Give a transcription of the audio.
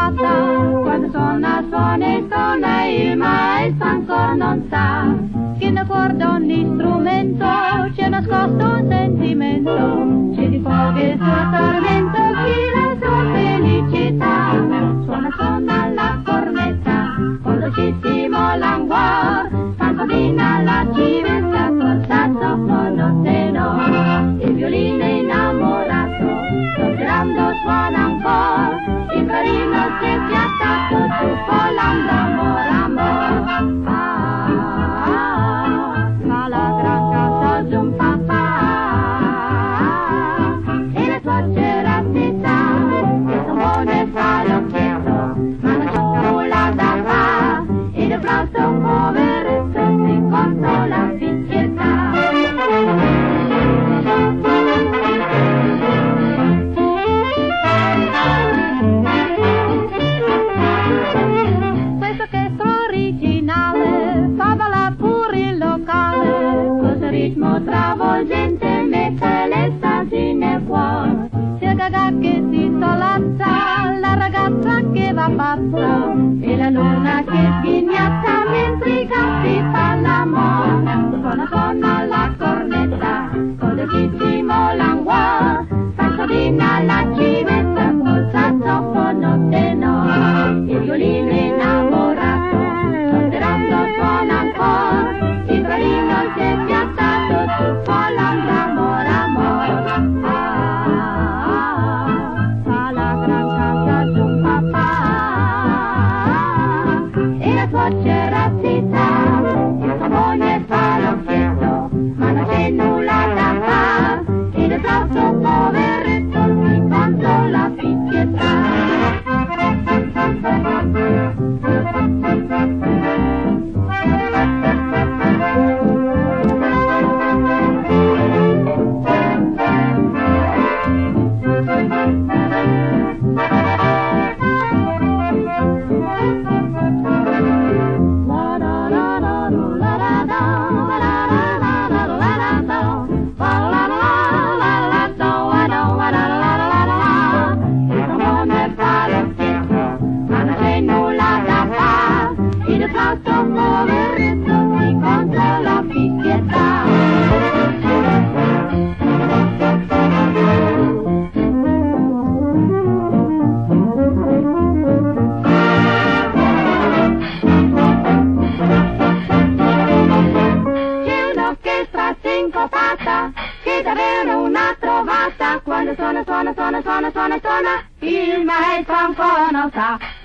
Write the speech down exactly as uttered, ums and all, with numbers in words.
trovata, quando suona, suona e suona, il maestro ancora non sa che nel cuore d'ogni strumento c'è nascosto un sentimento, c'è di fuoco il suo tormento, chi la sua felicità. Suona, suona la cornetta, con dolcissimo languor, canzonina la civetta, col sassofono tenor, il violino innamorato, sospirando suona ancora, il violino si è fiattato, su volando amor, amor. Ah, ah, fa la gran casa di un papà, e le sue ceratità, che son buone fa l'occhietto, ma non c'è nulla da fare, e il braccio un poveretto si consola picchietta. Questo orchestra originale fa ballare pure il locale, questo ritmo travolgente mette l'estasi nel cuore, sia il gaga che si solazza, la ragazza che va pazza, e la luna che sghignatta mentre i gatti fanno l'amore. Suona, suona la cornetta, con dolcissimo languor, canzonina la civetta, col sassofono tenor, il violino innamorato, sospirando suona ancora, il violino si è fiattato, su volando amor, amor. Ah, ah, ah, fa la gran casa di un papà, e la sua ceratità, il suo moglie fa l'occhietto, ma non c'è nulla da fare, e il braccio poveretto si consola picchietta. Che davvero una trovata, quando suona, suona, suona, suona, suona, suona, il maestro ancora non sa